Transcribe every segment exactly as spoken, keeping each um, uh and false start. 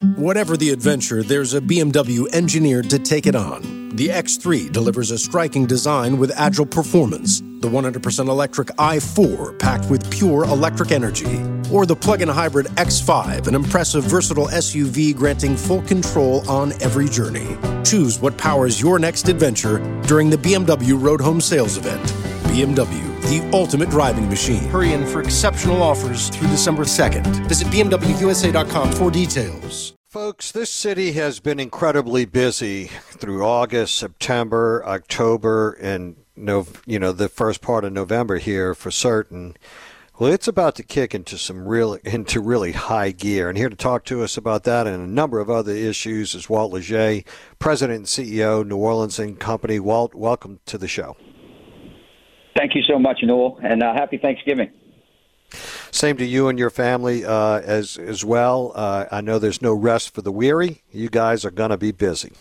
Whatever the adventure, there's a B M W engineered to take it on. The X three delivers a striking design with agile performance. The one hundred percent electric i four packed with pure electric energy. Or the plug-in hybrid X five, an impressive versatile S U V granting full control on every journey. Choose what powers your next adventure during the B M W Road Home Sales Event. B M W, the ultimate driving machine. Hurry in for exceptional offers through December second. Visit B M W U S A dot com for details. Folks, this city has been incredibly busy through August, September, October, and no, you know, the first part of November here for certain. Well, it's about to kick into some real into really high gear. And here to talk to us about that and a number of other issues is Walt Leger, President and C E O, New Orleans and Company. Walt, welcome to the show. Thank you so much, Newell, and uh, happy Thanksgiving. Same to you and your family uh, as as well. Uh, I know there's no rest for the weary. You guys are going to be busy.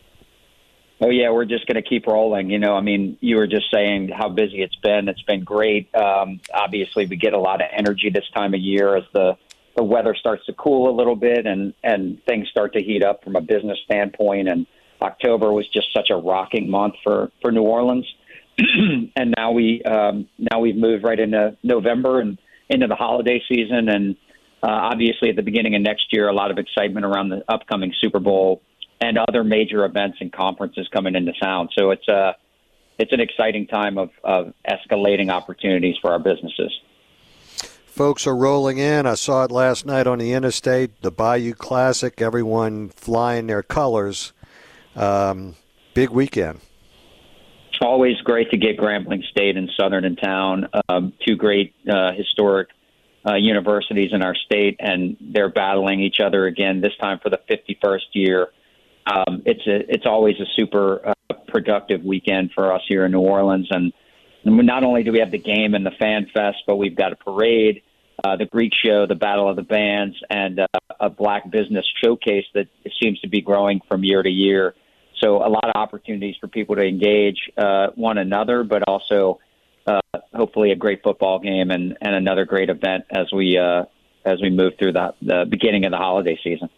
Oh, yeah, we're just going to keep rolling. You know, I mean, you were just saying how busy it's been. It's been great. Um, obviously, we get a lot of energy this time of year as the, the weather starts to cool a little bit and, and things start to heat up from a business standpoint. And October was just such a rocking month for, for New Orleans. And now we um, now we've moved right into November and into the holiday season, and uh, obviously at the beginning of next year, a lot of excitement around the upcoming Super Bowl and other major events and conferences coming into town. So it's a it's an exciting time of, of escalating opportunities for our businesses. Folks are rolling in. I saw it last night on the interstate, the Bayou Classic. Everyone flying their colors. Um, big weekend. Always great to get Grambling State and Southern in town, um, two great uh, historic uh, universities in our state, and they're battling each other again, this time for the fifty-first year. Um, it's a, it's always a super uh, productive weekend for us here in New Orleans. And not only do we have the game and the Fan Fest, but we've got a parade, uh, the Greek show, the Battle of the Bands, and uh, a Black business showcase that seems to be growing from year to year. So a lot of opportunities for people to engage uh, one another, but also uh, hopefully a great football game and, and another great event as we uh, as we move through the, the beginning of the holiday season.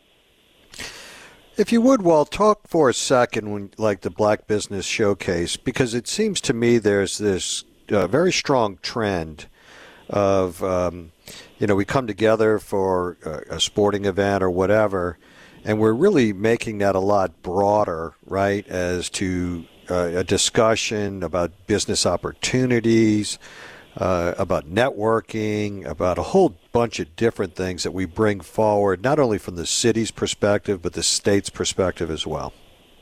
If you would, Walt, talk for a second, when, like the Black Business Showcase, because it seems to me there's this uh, very strong trend of, um, you know, we come together for a, a sporting event or whatever, and we're really making that a lot broader, right, as to uh, a discussion about business opportunities, uh, about networking, about a whole bunch of different things that we bring forward, not only from the city's perspective, but the state's perspective as well.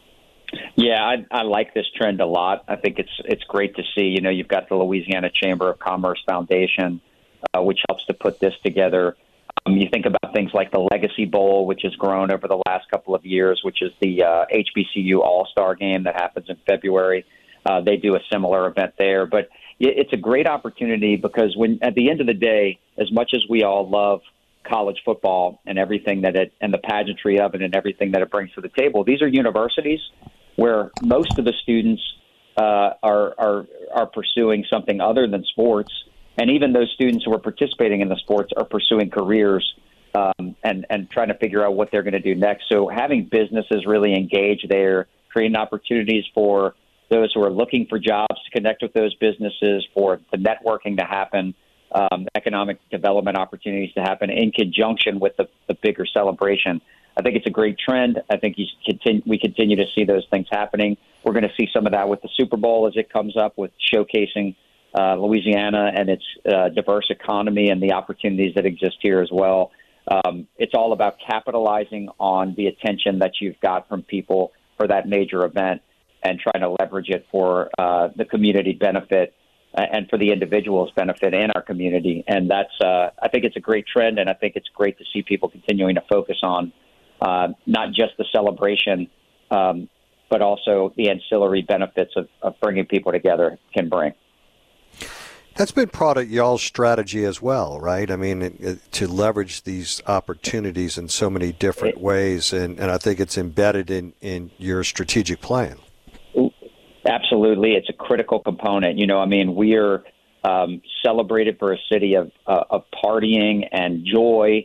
Yeah, I, I like this trend a lot. I think it's it's great to see. You know, you've got the Louisiana Chamber of Commerce Foundation, uh, which helps to put this together. Um, you think about things like the Legacy Bowl, which has grown over the last couple of years, which is the uh, H B C U All-Star Game that happens in February. Uh, they do a similar event there. But it's a great opportunity because when at the end of the day, as much as we all love college football and everything that it and the pageantry of it and everything that it brings to the table, these are universities where most of the students uh, are, are are pursuing something other than sports. And even those students who are participating in the sports are pursuing careers um, and, and trying to figure out what they're going to do next. So having businesses really engage there, creating opportunities for those who are looking for jobs to connect with those businesses, for the networking to happen, um, economic development opportunities to happen in conjunction with the, the bigger celebration. I think it's a great trend. I think you continue, we continue to see those things happening. We're going to see some of that with the Super Bowl as it comes up, with showcasing Uh, Louisiana and its uh, diverse economy and the opportunities that exist here as well. Um, it's all about capitalizing on the attention that you've got from people for that major event and trying to leverage it for uh, the community benefit and for the individual's benefit in our community. And that's, uh, I think it's a great trend, and I think it's great to see people continuing to focus on uh, not just the celebration, um, but also the ancillary benefits of, of bringing people together can bring. That's been part of y'all's strategy as well, right? I mean, it, it, to leverage these opportunities in so many different ways, and, and I think it's embedded in, in your strategic plan. Absolutely. It's a critical component. You know, I mean, we are um, celebrated for a city of, uh, of partying and joy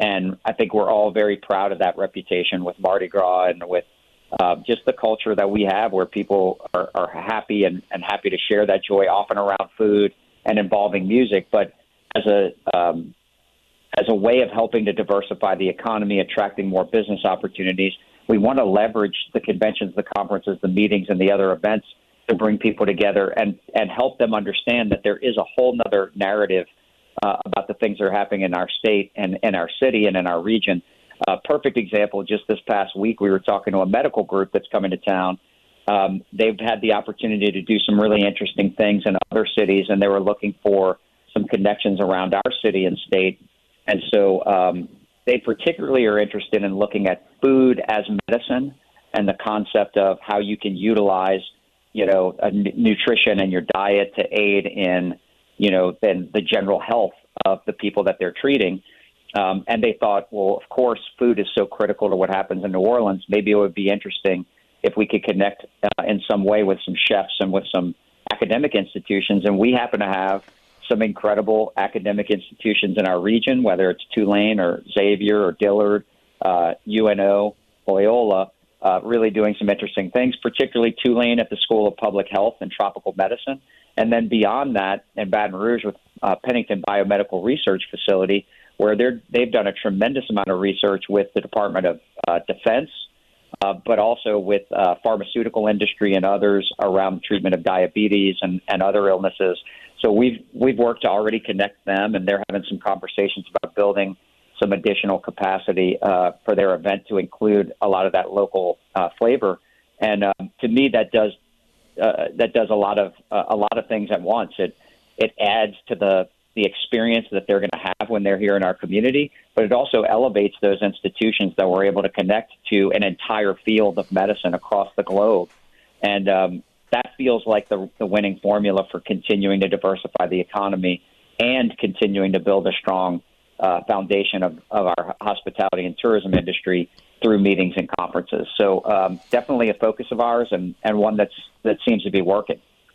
And I think we're all very proud of that reputation with Mardi Gras and with uh, just the culture that we have where people are, are happy and, and happy to share that joy, often around food and involving music. But as a um, as a way of helping to diversify the economy, attracting more business opportunities, we want to leverage the conventions, the conferences, the meetings, and the other events to bring people together and, and help them understand that there is a whole nother narrative uh, about the things that are happening in our state and in our city and in our region. A uh, perfect example, just this past week, we were talking to a medical group that's coming to town. Um, they've had the opportunity to do some really interesting things in other cities, and they were looking for some connections around our city and state. And so um, they particularly are interested in looking at food as medicine and the concept of how you can utilize, you know, a n- nutrition in your diet to aid in, you know, then the general health of the people that they're treating. Um, and they thought, well, of course, food is so critical to what happens in New Orleans. Maybe it would be interesting if we could connect uh, in some way with some chefs and with some academic institutions. And we happen to have some incredible academic institutions in our region, whether it's Tulane or Xavier or Dillard, uh, U N O, Loyola, uh, really doing some interesting things, particularly Tulane at the School of Public Health and Tropical Medicine. And then beyond that, in Baton Rouge with uh, Pennington Biomedical Research Facility, where they're, they've done a tremendous amount of research with the Department of uh, Defense, uh, but also with uh, pharmaceutical industry and others around the treatment of diabetes and, and other illnesses. So we've we've worked to already connect them, and they're having some conversations about building some additional capacity uh, for their event to include a lot of that local uh, flavor. And um, to me, that does uh, that does a lot of uh, a lot of things at once. It it adds to the the experience that they're going to have when they're here in our community, but it also elevates those institutions that we're able to connect to an entire field of medicine across the globe. And um, that feels like the, the winning formula for continuing to diversify the economy and continuing to build a strong uh, foundation of, of our hospitality and tourism industry through meetings and conferences. So um, definitely a focus of ours and, and one that's that seems to be working.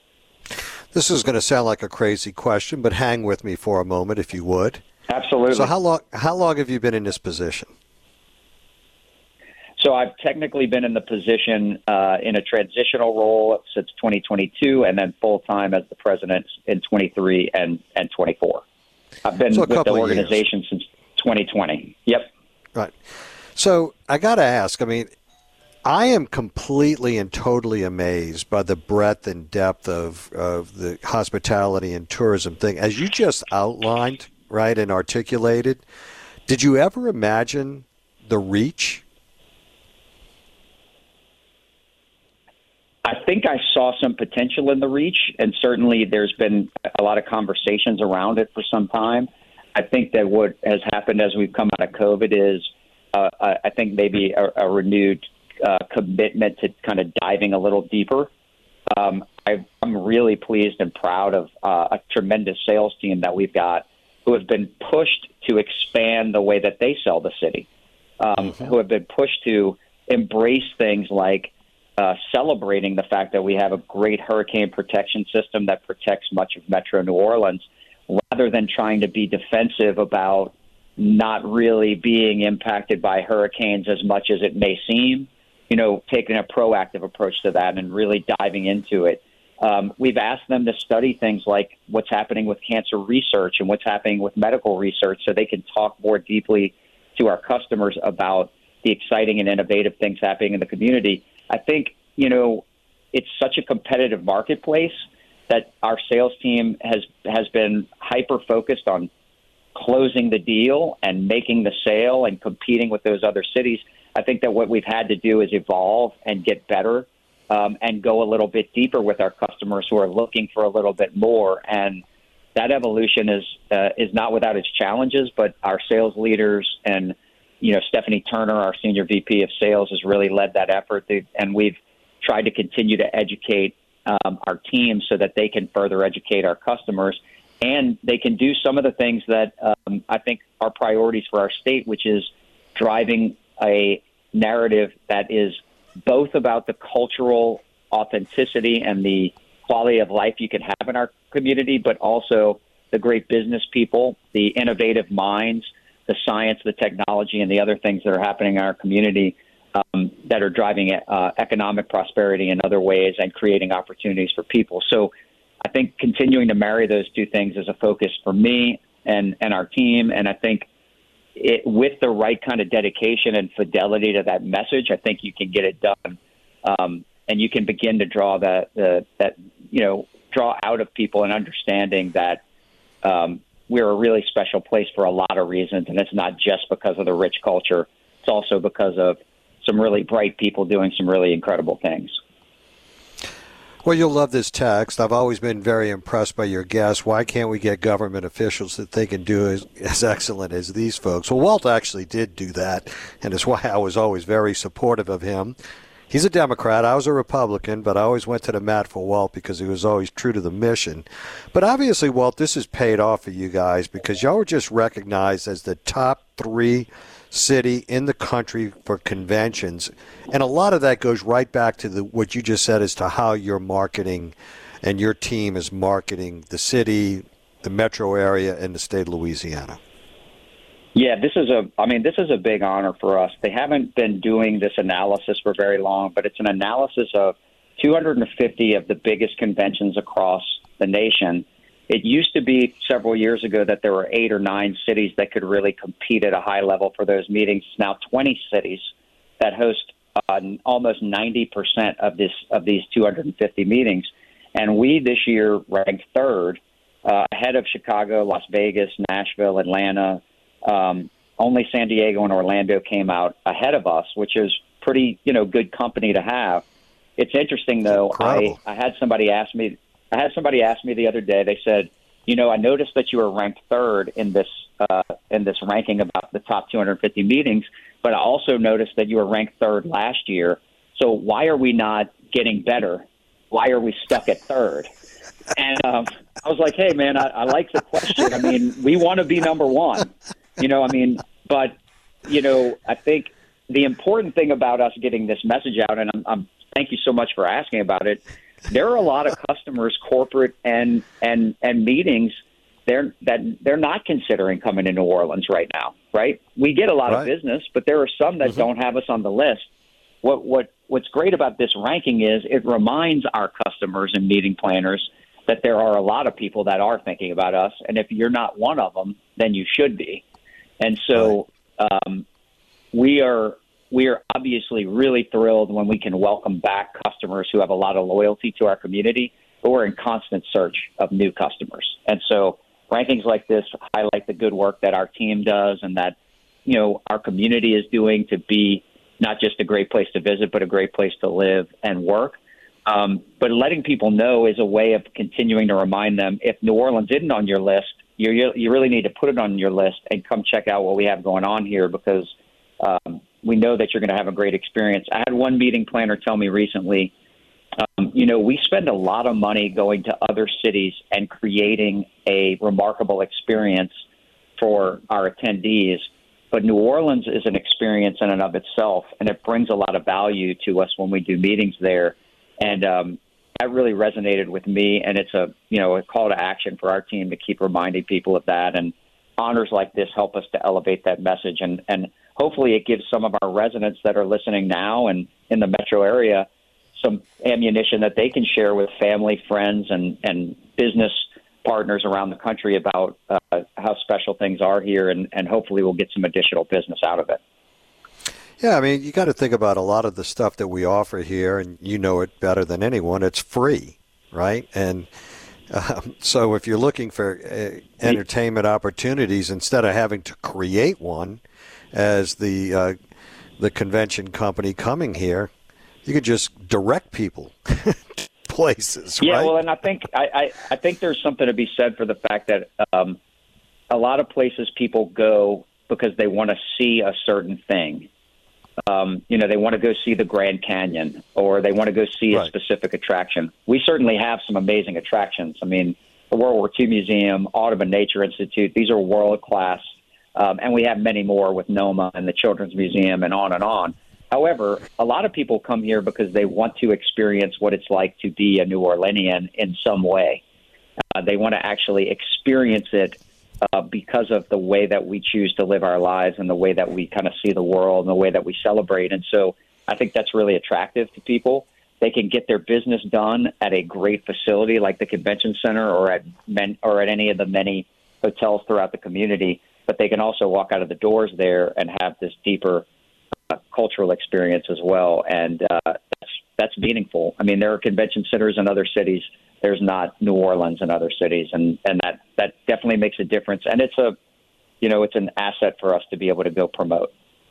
This is going to sound like a crazy question, but hang with me for a moment, if you would. Absolutely. So how long how long have you been in this position? So I've technically been in the position uh, in a transitional role since twenty twenty-two, and then full-time as the president in twenty-three and, and twenty-four. I've been so with the organization since twenty twenty. Yep. Right. So I got to ask, I mean, I am completely and totally amazed by the breadth and depth of, of the hospitality and tourism thing. As you just outlined, right, and articulated, did you ever imagine the reach? I think I saw some potential in the reach, and certainly there's been a lot of conversations around it for some time. I think that what has happened as we've come out of COVID is uh, I think maybe a, a renewed Uh, commitment to kind of diving a little deeper. Um, I, I'm really pleased and proud of uh, a tremendous sales team that we've got who have been pushed to expand the way that they sell the city, um, mm-hmm. who have been pushed to embrace things like uh, celebrating the fact that we have a great hurricane protection system that protects much of Metro New Orleans, rather than trying to be defensive about not really being impacted by hurricanes as much as it may seem. You know, taking a proactive approach to that and really diving into it. Um, we've asked them to study things like what's happening with cancer research and what's happening with medical research so they can talk more deeply to our customers about the exciting and innovative things happening in the community. I think, you know, it's such a competitive marketplace that our sales team has, has been hyper-focused on closing the deal and making the sale and competing with those other cities. I think that what we've had to do is evolve and get better um, and go a little bit deeper with our customers who are looking for a little bit more. And that evolution is uh, is not without its challenges, but our sales leaders and, you know, Stephanie Turner, our Senior V P of Sales, has really led that effort. And we've tried to continue to educate um, our team so that they can further educate our customers. And they can do some of the things that um, I think are priorities for our state, which is driving a narrative that is both about the cultural authenticity and the quality of life you can have in our community, but also the great business people, the innovative minds the science, the technology, and the other things that are happening in our community um, that are driving uh, economic prosperity in other ways and creating opportunities for people. So I think continuing to marry those two things is a focus for me and, and our team. And I think it, with the right kind of dedication and fidelity to that message, I think you can get it done. Um, and you can begin to draw that, uh, that, you know, draw out of people an understanding that um, we're a really special place for a lot of reasons. And it's not just because of the rich culture. It's also because of some really bright people doing some really incredible things. Well, you'll love this text. I've always been very impressed by your guests. Why can't we get government officials that they can do as, as excellent as these folks? Well, Walt actually did do that, and it's why I was always very supportive of him. He's a Democrat. I was a Republican, but I always went to the mat for Walt because he was always true to the mission. But obviously, Walt, this has paid off for you guys because y'all were just recognized as the top three city in the country for conventions, and a lot of that goes right back to the what you just said as to how you're marketing and your team is marketing the city, the metro area, and the state of Louisiana. Yeah, this is a I mean this is a big honor for us. They haven't been doing this analysis for very long, but it's an analysis of two hundred fifty of the biggest conventions across the nation. It used to be several years ago that there were eight or nine cities that could really compete at a high level for those meetings. Now twenty cities that host uh, almost ninety percent of this of these two hundred fifty meetings. And we this year ranked third, uh, ahead of Chicago, Las Vegas, Nashville, Atlanta. Um, only San Diego and Orlando came out ahead of us, which is pretty, you know, good company to have. It's interesting, though. I, I had somebody ask me I had somebody ask me the other day, they said, you know, I noticed that you were ranked third in this uh, in this ranking about the top two hundred fifty meetings, but I also noticed that you were ranked third last year. So why are we not getting better? Why are we stuck at third? And um, I was like, hey, man, I, I like the question. I mean, we want to be number one, you know, I mean, but, you know, I think the important thing about us getting this message out, and I'm, I'm thank you so much for asking about it, there are a lot of customers, corporate and and and meetings, they're that they're not considering coming to New Orleans right now, right? We get a lot right. of business, but there are some that mm-hmm. don't have us on the list. What what what's great about this ranking is it reminds our customers and meeting planners that there are a lot of people that are thinking about us, and if you're not one of them, then you should be. And so right. um, we are. We are obviously really thrilled when we can welcome back customers who have a lot of loyalty to our community, but we're in constant search of new customers. And so rankings like this highlight the good work that our team does and that, you know, our community is doing to be not just a great place to visit, but a great place to live and work. Um, but letting people know is a way of continuing to remind them, if New Orleans isn't on your list, you you really need to put it on your list and come check out what we have going on here, because um, we know that you're going to have a great experience. I had one meeting planner tell me recently, um, you know, we spend a lot of money going to other cities and creating a remarkable experience for our attendees. But New Orleans is an experience in and of itself, and it brings a lot of value to us when we do meetings there. And um, that really resonated with me, and it's a, you know, a call to action for our team to keep reminding people of that. And honors like this help us to elevate that message, and, and hopefully it gives some of our residents that are listening now and in the metro area some ammunition that they can share with family, friends, and, and business partners around the country about uh, how special things are here, and, and hopefully we'll get some additional business out of it. Yeah, I mean, you got to think about a lot of the stuff that we offer here, and you know it better than anyone. It's free, right? And um, so if you're looking for uh, entertainment opportunities, instead of having to create one as the uh, the convention company coming here, you could just direct people to places, yeah, right? well, and I think I, I, I think there's something to be said for the fact that um, a lot of places people go because they want to see a certain thing. Um, you know, they want to go see the Grand Canyon, or they want to go see a right. specific attraction. We certainly have some amazing attractions. I mean, the World War Two Museum, Audubon Nature Institute, these are world-class. Um, and we have many more with NOMA and the Children's Museum and on and on. However, a lot of people come here because they want to experience what it's like to be a New Orleanian in some way. Uh, they want to actually experience it uh, because of the way that we choose to live our lives and the way that we kind of see the world and the way that we celebrate. And so I think that's really attractive to people. They can get their business done at a great facility like the convention center or at men, or at any of the many hotels throughout the community, but they can also walk out of the doors there and have this deeper uh, cultural experience as well. And uh, that's, that's meaningful. I mean, there are convention centers in other cities. There's not New Orleans in other cities. And, and that, that definitely makes a difference. And it's a, you know, it's an asset for us to be able to go promote.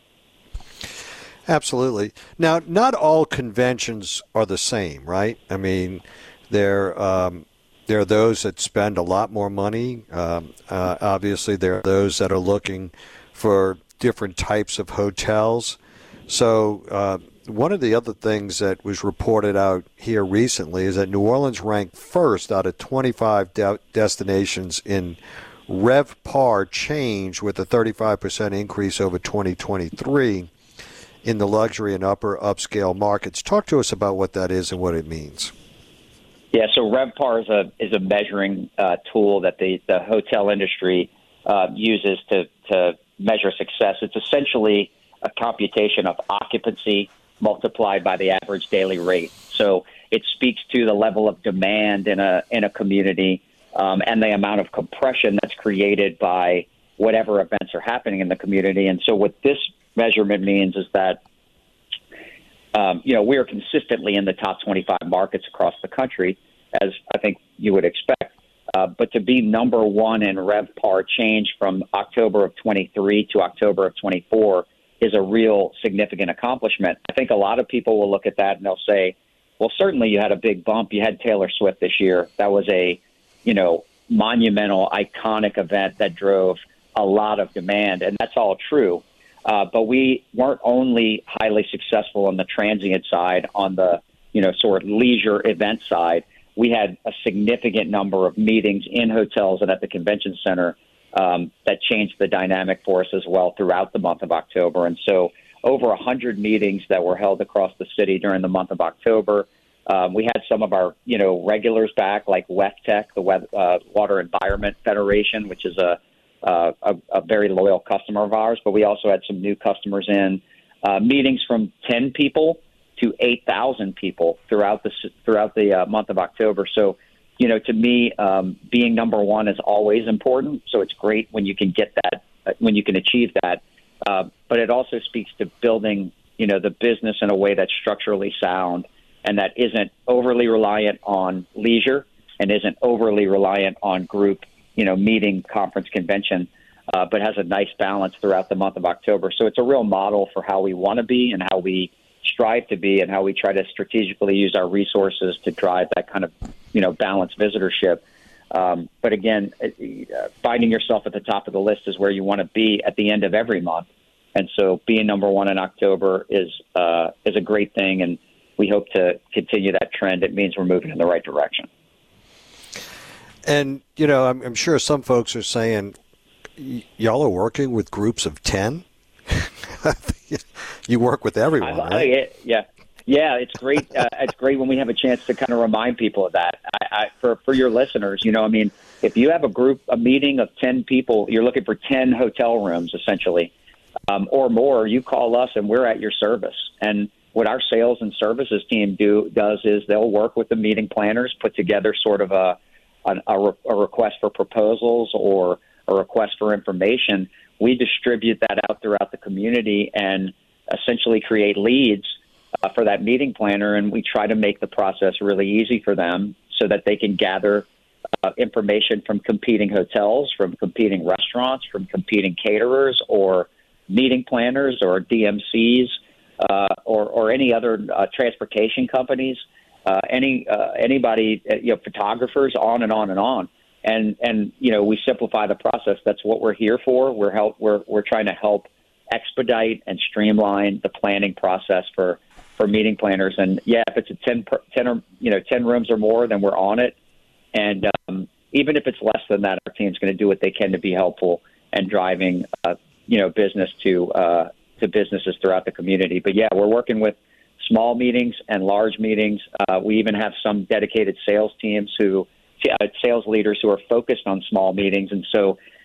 Absolutely. Now, not all conventions are the same, right? I mean, there um, there are those that spend a lot more money. Um, uh, obviously, there are those that are looking for different types of hotels. So uh, one of the other things that was reported out here recently is that New Orleans ranked first out of twenty-five de- destinations in RevPAR change, with a thirty-five percent increase over twenty twenty-three. In the luxury and upper upscale markets. Talk to us about what that is and what it means. Yeah, so RevPAR is a is a measuring uh, tool that the, the hotel industry uh, uses to, to measure success. It's essentially a computation of occupancy multiplied by the average daily rate. So it speaks to the level of demand in a in a community um, and the amount of compression that's created by whatever events are happening in the community. And so what this measurement means is that, um, you know, we are consistently in the top twenty-five markets across the country, as I think you would expect. Uh, but to be number one in RevPAR change from October of twenty-three to October of twenty-four is a real significant accomplishment. I think a lot of people will look at that and they'll say, well, certainly you had a big bump. You had Taylor Swift this year. That was a, you know, monumental, iconic event that drove a lot of demand. And that's all true. Uh, but we weren't only highly successful on the transient side, on the, you know, sort of leisure event side. We had a significant number of meetings in hotels and at the convention center um, that changed the dynamic for us as well throughout the month of October. And so over one hundred meetings that were held across the city during the month of October. Um, we had some of our, you know, regulars back, like WEFTEC, the Web, uh, Water Environment Federation, which is a Uh, a, a very loyal customer of ours, but we also had some new customers in uh, meetings from ten people to eight thousand people throughout the throughout the uh, month of October. So, you know, to me, um, being number one is always important. So it's great when you can get that, uh, when you can achieve that. Uh, but it also speaks to building, you know, the business in a way that's structurally sound and that isn't overly reliant on leisure and isn't overly reliant on group, you know, meeting, conference, convention, uh, but has a nice balance throughout the month of October. So it's a real model for how we want to be and how we strive to be and how we try to strategically use our resources to drive that kind of, you know, balanced visitorship. Um, but again, uh, finding yourself at the top of the list is where you want to be at the end of every month. And so being number one in October is uh, is a great thing, and we hope to continue that trend. It means we're moving in the right direction. And, you know, I'm, I'm sure some folks are saying, y- y'all are working with groups of ten? You work with everyone, I, right? I, yeah. Yeah, it's great. Uh, it's great when we have a chance to kind of remind people of that. I, I, for, for your listeners, you know, I mean, if you have a group, a meeting of ten people, you're looking for ten hotel rooms, essentially, um, or more, you call us and we're at your service. And what our sales and services team do does is they'll work with the meeting planners, put together sort of a A, a request for proposals or a request for information. We distribute that out throughout the community and essentially create leads uh, for that meeting planner, and we try to make the process really easy for them so that they can gather uh, information from competing hotels, from competing restaurants, from competing caterers or meeting planners or D M Cs uh, or, or any other uh, transportation companies. Uh, any uh, anybody, uh, you know, photographers, on and on and on, and and you know, we simplify the process. That's what we're here for. We're help. We're we're trying to help expedite and streamline the planning process for, for meeting planners. And yeah, if it's a ten, ten or you know ten rooms or more, then we're on it. And um, even if it's less than that, our team's going to do what they can to be helpful and driving uh, you know business to uh, to businesses throughout the community. But yeah, we're working with small meetings and large meetings. Uh, we even have some dedicated sales teams who, uh, sales leaders who are focused on small meetings. And so,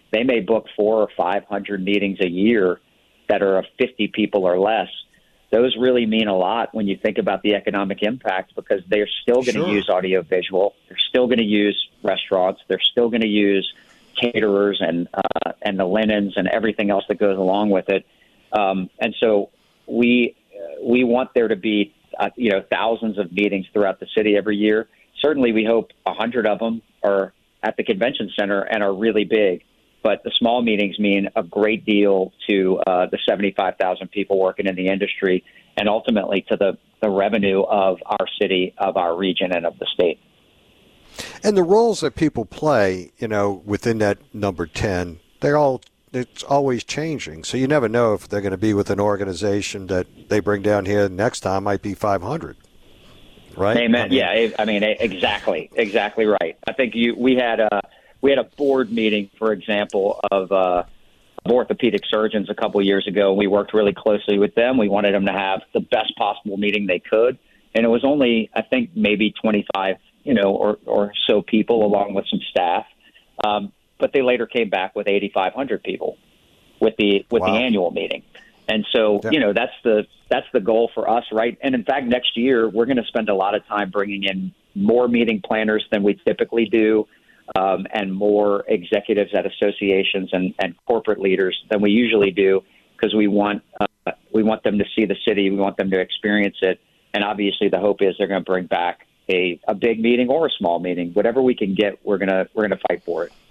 they may book four or five hundred meetings a year that are of fifty people or less. Those really mean a lot when you think about the economic impact, because they're still going to Sure. use audiovisual. They're still going to use restaurants. They're still going to use caterers and uh, and the linens and everything else that goes along with it. Um, and so we we want there to be uh, you know thousands of meetings throughout the city every year. Certainly, we hope a hundred of them are at the convention center and are really big. But the small meetings mean a great deal to uh, the seventy-five thousand people working in the industry, and ultimately to the, the revenue of our city, of our region, and of the state. And the roles that people play, you know, within that number ten, they're all, it's always changing. So you never know if they're going to be with an organization that they bring down here next time might be five hundred. Right? Amen. I mean, yeah, I mean, exactly, exactly right. I think you we had a we had a board meeting, for example, of uh, orthopedic surgeons a couple of years ago. We worked really closely with them. We wanted them to have the best possible meeting they could, and it was only, I think, maybe twenty-five, you know, or or so people, along with some staff. Um, but they later came back with eighty-five hundred people with the with Wow. the annual meeting. And so, Yeah. you know, that's the that's the goal for us, right? And in fact, next year we're going to spend a lot of time bringing in more meeting planners than we typically do, um, and more executives at associations and, and corporate leaders than we usually do, because we want uh, we want them to see the city, we want them to experience it, and obviously the hope is they're going to bring back a, a big meeting or a small meeting, whatever we can get. We're gonna we're gonna fight for it.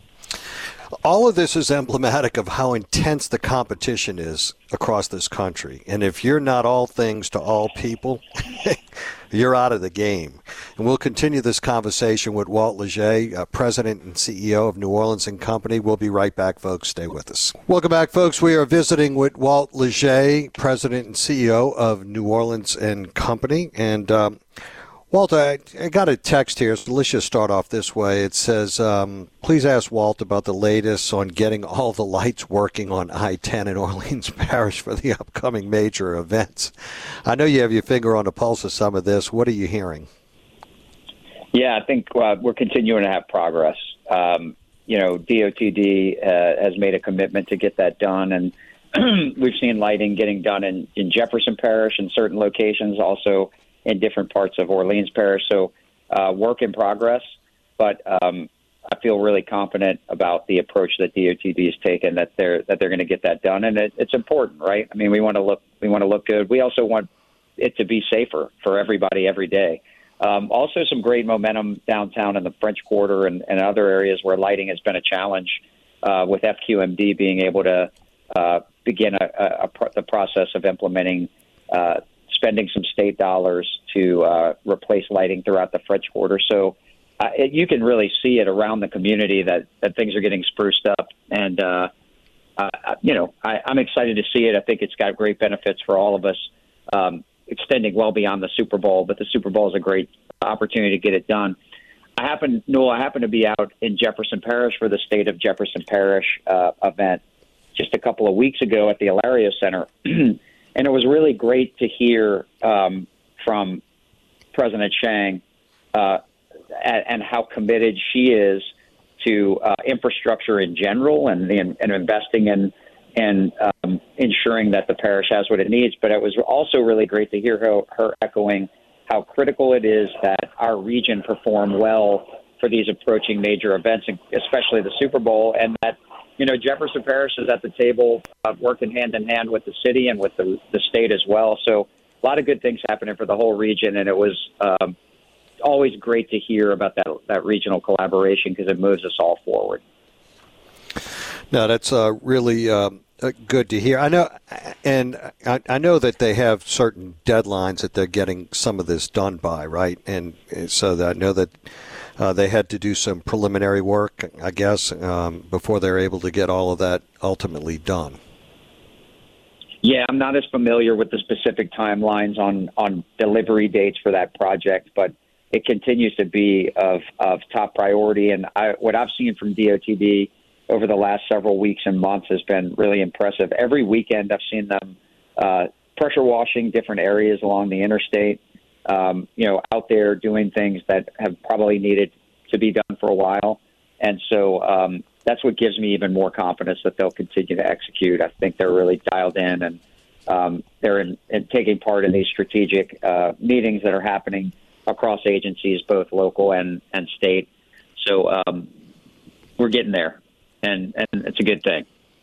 All of this is emblematic of how intense the competition is across this country. And if you're not all things to all people, you're out of the game. And we'll continue this conversation with Walt Leger, uh, President and C E O of New Orleans and Company. We'll be right back, folks. Stay with us. Welcome back, folks. We are visiting with Walt Leger, President and C E O of New Orleans and Company. And um, Walt, I, I got a text here, so let's just start off this way. It says, um, please ask Walt about the latest on getting all the lights working on I ten in Orleans Parish for the upcoming major events. I know you have your finger on the pulse of some of this. What are you hearing? Yeah, I think uh, we're continuing to have progress. Um, you know, D O T D uh, has made a commitment to get that done, and we've seen lighting getting done in, in Jefferson Parish in certain locations, also in different parts of Orleans Parish. So uh, work in progress, but um, I feel really confident about the approach that D O T D has taken, that they're that they're going to get that done, and it, it's important, right? I mean, we want to look we want to look good. We also want it to be safer for everybody every day. Um, also, some great momentum downtown in the French Quarter and, and other areas where lighting has been a challenge, uh, with F Q M D being able to uh, begin a, a, a pro- the process of implementing uh, spending some state dollars to uh, replace lighting throughout the French Quarter. So uh, it, you can really see it around the community that, that things are getting spruced up. And, uh, uh, you know, I, I'm excited to see it. I think it's got great benefits for all of us, um, extending well beyond the Super Bowl. But the Super Bowl is a great opportunity to get it done. I happen, Noel, I happen to be out in Jefferson Parish for the State of Jefferson Parish uh, event just a couple of weeks ago at the Ilario Center. And it was really great to hear um, from President Chang uh, and, and how committed she is to uh, infrastructure in general and, and, and investing in and um, ensuring that the parish has what it needs. But it was also really great to hear her, her echoing how critical it is that our region perform well for these approaching major events, especially the Super Bowl, and that you know, Jefferson Parish is at the table, uh, working hand in hand with the city and with the, the state as well. So a lot of good things happening for the whole region, and it was um, always great to hear about that that regional collaboration because it moves us all forward. No, that's uh, really um, uh, good to hear. I know, and I, I know that they have certain deadlines that they're getting some of this done by, right? And so that I know that. Uh, they had to do some preliminary work, I guess, um, before they're able to get all of that ultimately done. Yeah, I'm not as familiar with the specific timelines on, on delivery dates for that project, but it continues to be of, of top priority. And I, what I've seen from D O T D over the last several weeks and months has been really impressive. Every weekend I've seen them uh, pressure washing different areas along the interstate. Um, you know, out there doing things that have probably needed to be done for a while. And so um, that's what gives me even more confidence that they'll continue to execute. I think they're really dialed in, and um, they're in, in taking part in these strategic uh, meetings that are happening across agencies, both local and, and state. So um, we're getting there, and, and it's a good thing.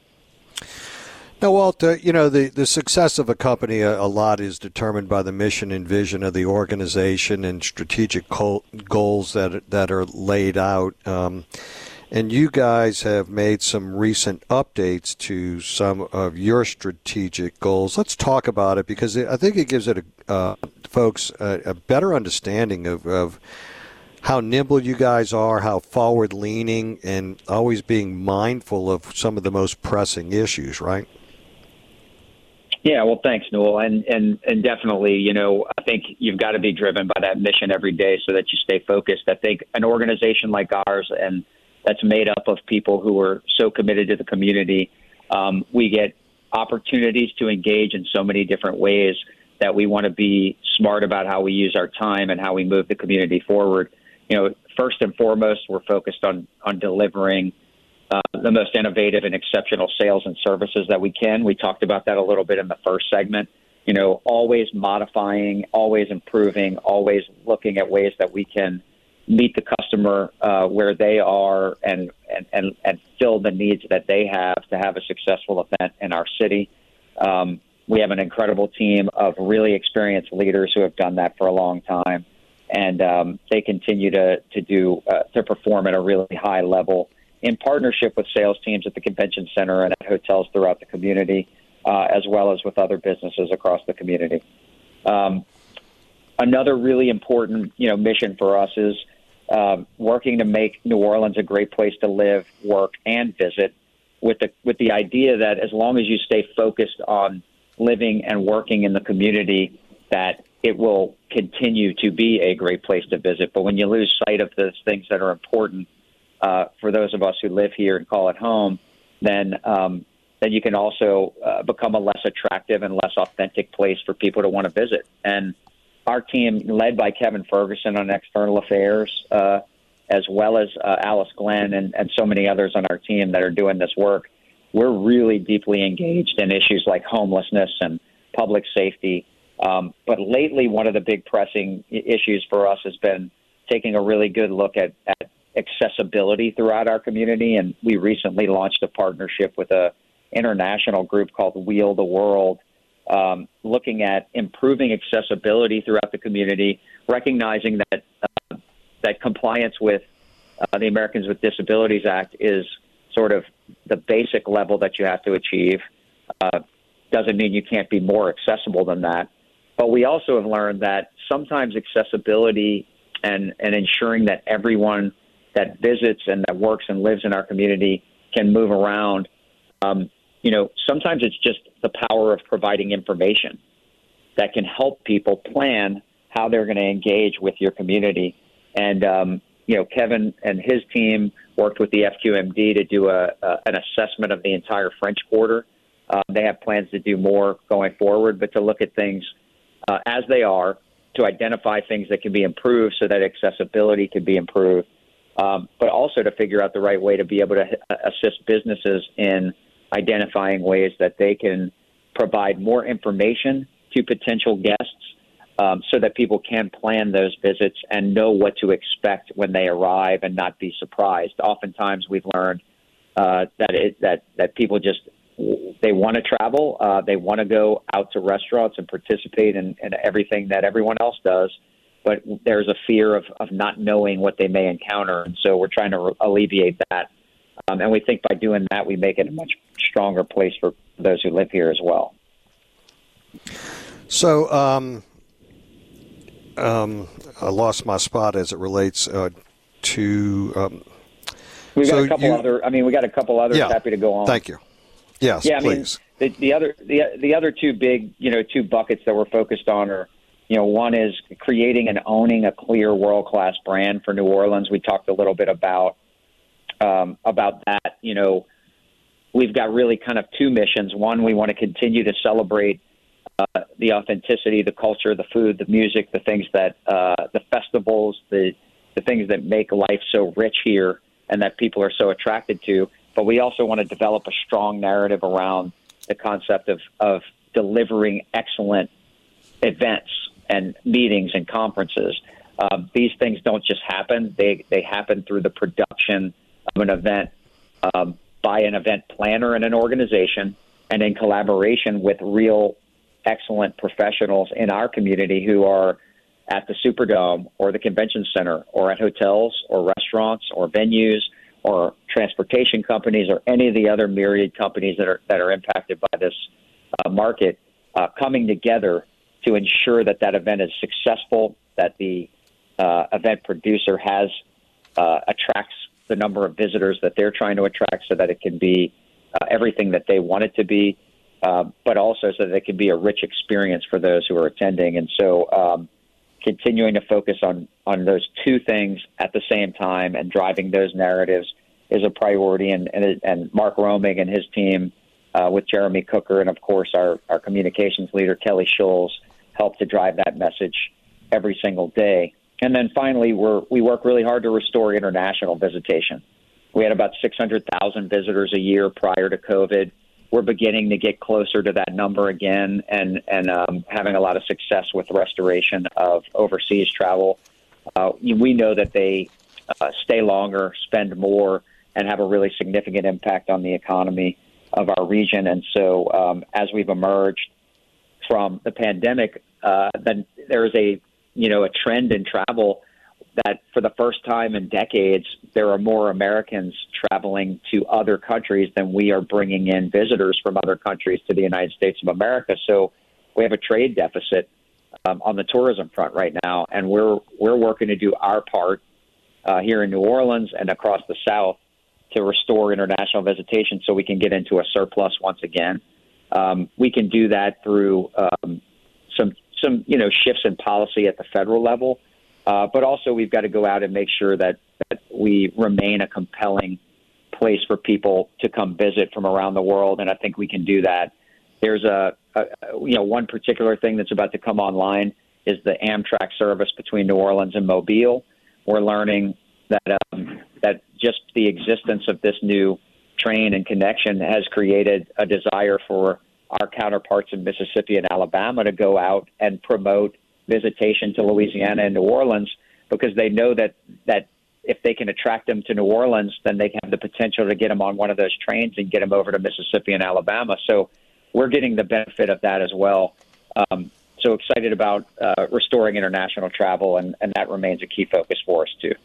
Now, Walt, uh, you know, the, the success of a company, a, a lot is determined by the mission and vision of the organization and strategic co- goals that, that are laid out. Um, and you guys have made some recent updates to some of your strategic goals. Let's talk about it, because I think it gives it a, uh, folks a, a better understanding of, of how nimble you guys are, how forward-leaning, and always being mindful of some of the most pressing issues, right? Yeah, well, thanks, Newell. And, and, and definitely, you know, I think you've got to be driven by that mission every day so that you stay focused. I think an organization like ours, and that's made up of people who are so committed to the community, um, we get opportunities to engage in so many different ways that we want to be smart about how we use our time and how we move the community forward. You know, first and foremost, we're focused on, on delivering Uh, the most innovative and exceptional sales and services that we can. We talked about that a little bit in the first segment. You know, always modifying, always improving, always looking at ways that we can meet the customer uh, where they are and, and, and, and fill the needs that they have to have a successful event in our city. Um, we have an incredible team of really experienced leaders who have done that for a long time, and um, they continue to to do uh, to perform at a really high level in partnership with sales teams at the convention center and at hotels throughout the community, uh, as well as with other businesses across the community. Um, another really important, you know, mission for us is uh, working to make New Orleans a great place to live, work, and visit, with the with the idea that as long as you stay focused on living and working in the community, that it will continue to be a great place to visit. But when you lose sight of those things that are important Uh, for those of us who live here and call it home, then um, then you can also uh, become a less attractive and less authentic place for people to want to visit. And our team, led by Kevin Ferguson on External Affairs, uh, as well as uh, Alice Glenn and, and so many others on our team that are doing this work, we're really deeply engaged in issues like homelessness and public safety. Um, but lately, one of the big pressing issues for us has been taking a really good look at, at accessibility throughout our community. And we recently launched a partnership with a international group called Wheel the World, um, looking at improving accessibility throughout the community, recognizing that uh, that compliance with uh, the Americans with Disabilities Act is sort of the basic level that you have to achieve. Uh, doesn't mean you can't be more accessible than that. But we also have learned that sometimes accessibility and, and ensuring that everyone that visits and that works and lives in our community can move around. Um, you know, sometimes it's just the power of providing information that can help people plan how they're going to engage with your community. And, um, you know, Kevin and his team worked with the F Q M D to do a, a an assessment of the entire French Quarter. Uh, they have plans to do more going forward, but to look at things uh, as they are, to identify things that can be improved so that accessibility can be improved. Um, but also to figure out the right way to be able to assist businesses in identifying ways that they can provide more information to potential guests um, so that people can plan those visits and know what to expect when they arrive and not be surprised. Oftentimes we've learned uh, that, it, that, that people just, they want to travel, uh, they want to go out to restaurants and participate in, in everything that everyone else does. But there's a fear of, of not knowing what they may encounter. And so we're trying to re- alleviate that. Um, and we think by doing that, we make it a much stronger place for those who live here as well. So um, um, I lost my spot as it relates uh, to... Um, we've got so a couple you, other, I mean, we got a couple others. Yeah, happy to go on. Thank you. Yes, yeah, I please. mean, the, the other the, the other two big, you know, two buckets that we're focused on are, you know, one is creating and owning a clear world-class brand for New Orleans. We talked a little bit about um, about that. You know, we've got really kind of two missions. One, we want to continue to celebrate uh, the authenticity, the culture, the food, the music, the things that uh, the festivals, the the things that make life so rich here. and that people are so attracted to. But we also want to develop a strong narrative around the concept of, of delivering excellent events and meetings and conferences. Uh, these things don't just happen. They, they happen through the production of an event um, by an event planner in an organization and in collaboration with real excellent professionals in our community who are at the Superdome or the Convention Center or at hotels or restaurants or venues or transportation companies or any of the other myriad companies that are that are impacted by this uh, market uh, coming together to ensure that that event is successful, that the uh, event producer has uh, attracts the number of visitors that they're trying to attract so that it can be uh, everything that they want it to be, uh, but also so that it can be a rich experience for those who are attending. And so um, continuing to focus on, on those two things at the same time and driving those narratives is a priority. And, and, and Mark Roeming and his team uh, with Jeremy Cooker and, of course, our, our communications leader, Kelly Schulz, help to drive that message every single day. And then finally, we're, we work really hard to restore international visitation. We had about six hundred thousand visitors a year prior to COVID. We're beginning to get closer to that number again and, and um, having a lot of success with restoration of overseas travel. Uh, we know that they uh, stay longer, spend more, and have a really significant impact on the economy of our region. And so um, as we've emerged from the pandemic, uh, then there is a you know, a trend in travel that for the first time in decades, there are more Americans traveling to other countries than we are bringing in visitors from other countries to the United States of America. So we have a trade deficit um, on the tourism front right now, and we're we're working to do our part uh, here in New Orleans and across the South to restore international visitation so we can get into a surplus once again. Um, we can do that through um, some some, you know, shifts in policy at the federal level. Uh, but also we've got to go out and make sure that, that we remain a compelling place for people to come visit from around the world. And I think we can do that. There's a, a you know, one particular thing that's about to come online is the Amtrak service between New Orleans and Mobile. We're learning that, um, that just the existence of this new train and connection has created a desire for our counterparts in Mississippi and Alabama to go out and promote visitation to Louisiana and New Orleans because they know that, that if they can attract them to New Orleans, then they have the potential to get them on one of those trains and get them over to Mississippi and Alabama. So we're getting the benefit of that as well. Um, so excited about uh, restoring international travel, and, and that remains a key focus for us too.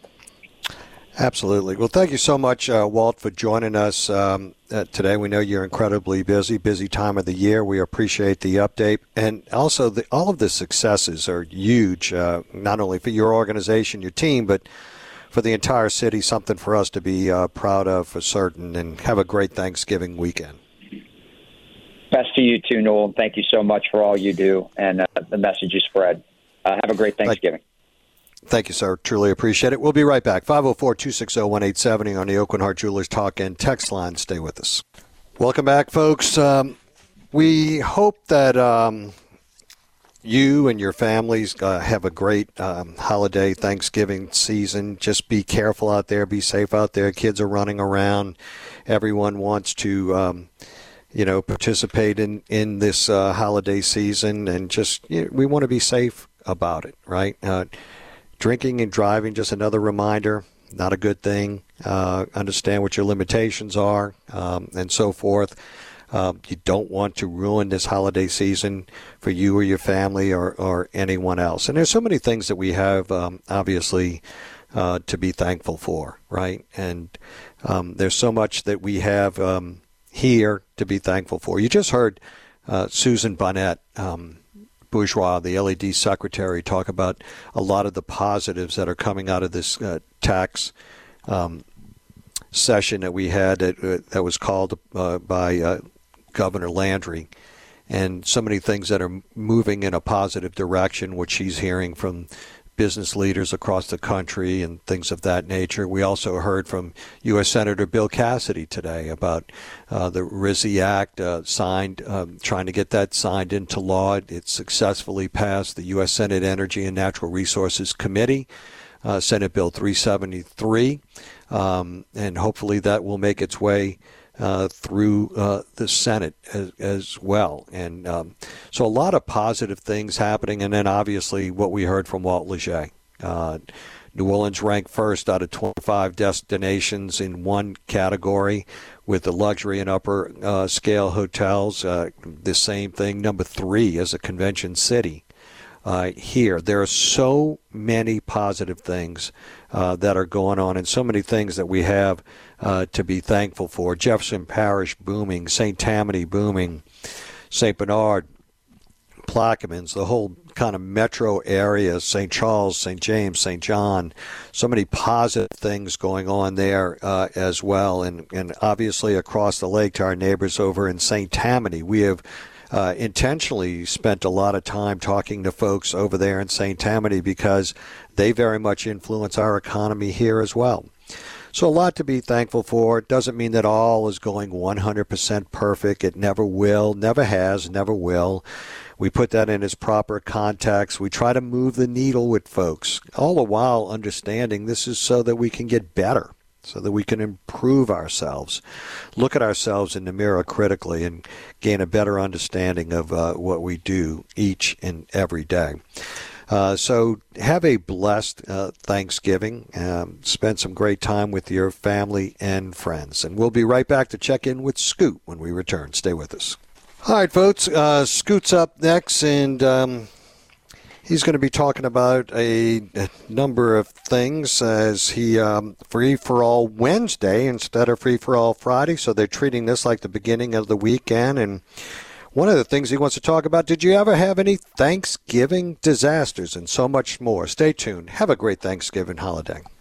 Absolutely. Well, thank you so much, uh, Walt, for joining us um, uh, today. We know you're incredibly busy, busy time of the year. We appreciate the update. And also, the, all of the successes are huge, uh, not only for your organization, your team, but for the entire city, something for us to be uh, proud of for certain. And have a great Thanksgiving weekend. Best to you too, Noel. Thank you so much for all you do and uh, the message you spread. Uh, have a great Thanksgiving. Thank- Thank you, sir. Truly appreciate it. We'll be right back. five oh four, two six oh, one eight seven oh on the Aucoin Hart Jewelers Talk and Text line. Stay with us. Welcome back, folks. Um, we hope that um, you and your families uh, have a great um, holiday Thanksgiving season. Just be careful out there. Be safe out there. Kids are running around. Everyone wants to, um, you know, participate in, in this uh, holiday season. And just, you know, we want to be safe about it, right? Uh, Drinking and driving, just another reminder, not a good thing. Uh, understand what your limitations are um, and so forth. Uh, you don't want to ruin this holiday season for you or your family or, or anyone else. And there's so many things that we have, um, obviously, uh, to be thankful for, right? And um, there's so much that we have um, here to be thankful for. You just heard uh, Susan Bonnet, um, Bourgeois, the L E D secretary, talk about a lot of the positives that are coming out of this uh, tax um, session that we had that, uh, that was called uh, by uh, Governor Landry, and so many things that are moving in a positive direction, which she's hearing from business leaders across the country and things of that nature. We also heard from U S Senator Bill Cassidy today about uh, the R I S I Act uh, signed, um, trying to get that signed into law. It successfully passed the U S Senate Energy and Natural Resources Committee uh, Senate Bill three seventy-three, um, and hopefully that will make its way Uh, through uh, the Senate as, as well. And um, so a lot of positive things happening. And then obviously what we heard from Walt Leger. Uh, New Orleans ranked first out of twenty-five destinations in one category with the luxury and upper uh, scale hotels. Uh, the same thing, number three as a convention city. Uh, here, there are so many positive things uh, that are going on, and so many things that we have uh, to be thankful for. Jefferson Parish booming, Saint Tammany booming, Saint Bernard, Plaquemines, the whole kind of metro area, Saint Charles, Saint James, Saint John. So many positive things going on there uh, as well, and and obviously across the lake to our neighbors over in Saint Tammany, we have Uh, intentionally spent a lot of time talking to folks over there in Saint Tammany because they very much influence our economy here as well. So a lot to be thankful for. It doesn't mean that all is going one hundred percent perfect. It never will, never has, never will. We put that in its proper context. We try to move the needle with folks, all the while understanding this is so that we can get better, so that we can improve ourselves, look at ourselves in the mirror critically, and gain a better understanding of uh, what we do each and every day. Uh, so have a blessed uh, Thanksgiving. Um, spend some great time with your family and friends. And we'll be right back to check in with Scoot when we return. Stay with us. All right, folks, uh, Scoot's up next, and um, he's going to be talking about a, a number of things as he um, Free-for-All Wednesday instead of Free-for-All Friday, so they're treating this like the beginning of the weekend. And one of the things he wants to talk about, did you ever have any Thanksgiving disasters, and so much more. Stay tuned. Have a great Thanksgiving holiday.